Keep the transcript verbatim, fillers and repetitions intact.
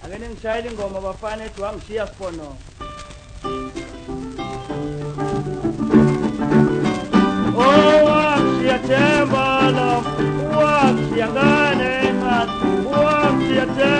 Angene ngishayile ingoma bafana ethi wangishiya sipono. Oh wangishiya Themba lo, wangishiya ngane ngathi, wangishiya